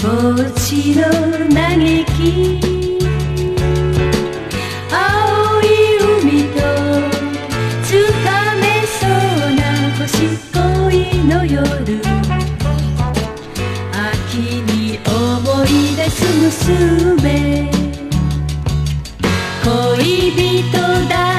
高知の嘆き、青い海とつかめそうな星恋の夜、秋に思い出す娘、恋人だ